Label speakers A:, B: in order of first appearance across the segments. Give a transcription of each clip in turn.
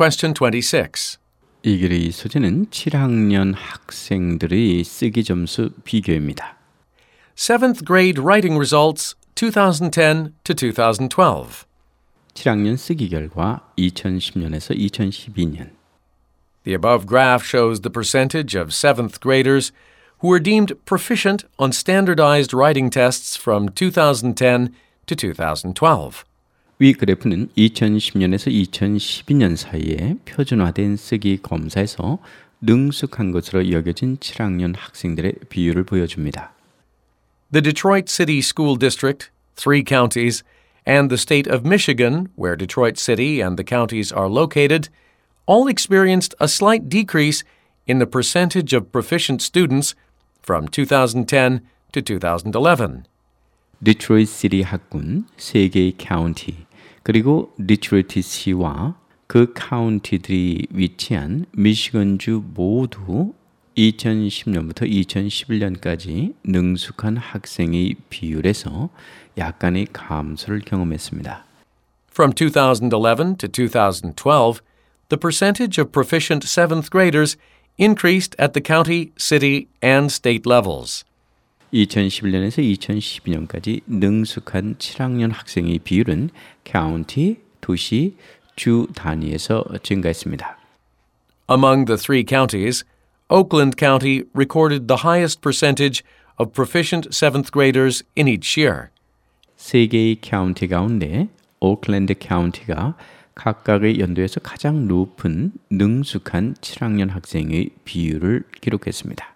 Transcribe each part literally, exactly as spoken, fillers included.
A: Question twenty-six.
B: 이 글의 소재는 칠 학년 학생들의 쓰기 점수 비교입니다.
A: Seventh grade writing results twenty ten to twenty twelve.
B: 칠 학년 쓰기 결과 이천십 년에서 이천십이 년.
A: The above graph shows the percentage of seventh graders who were deemed proficient on standardized writing tests from twenty ten to twenty twelve.
B: 위 그래프는 이천십 년에서 이천십이 년 사이에 표준화된 쓰기 검사에서 능숙한 것으로 여겨진 칠 학년 학생들의 비율을 보여줍니다.
A: The Detroit City School District, three counties, and the state of Michigan, where Detroit City and the counties are located, all experienced a slight decrease in the percentage of proficient students from twenty ten to twenty eleven.
B: 디트로이트 시티 학군, 세 개의 카운티, 그리고 디트로이트 시와 그 카운티들이 위치한 미시건주 모두 이천십 년부터 이천십일 년까지 능숙한 학생의 비율에서 약간의 감소를 경험했습니다.
A: From twenty eleven to twenty twelve, the percentage of proficient seventh graders increased at the county, city, and state levels.
B: 이천십일 년에서 이천십이 년까지 능숙한 칠 학년 학생의 비율은 카운티, 도시, 주 단위에서 증가했습니다.
A: Among the three counties, Oakland County recorded the highest percentage of proficient seventh graders in each year.
B: 세 개의 카운티 가운데 오클랜드 카운티가 각각의 연도에서 가장 높은 능숙한 칠 학년 학생의 비율을 기록했습니다.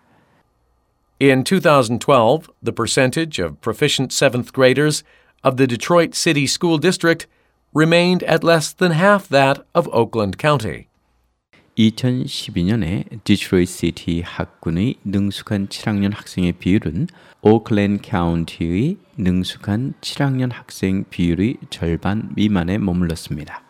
A: In twenty twelve, the percentage of proficient seventh graders of the Detroit City School District remained at less than half that of Oakland County.
B: 이천십이 년에 디트로이트 시티 학군의 능숙한 칠 학년 학생의 비율은 오클랜드 카운티의 능숙한 칠 학년 학생 비율의 절반 미만에 머물렀습니다.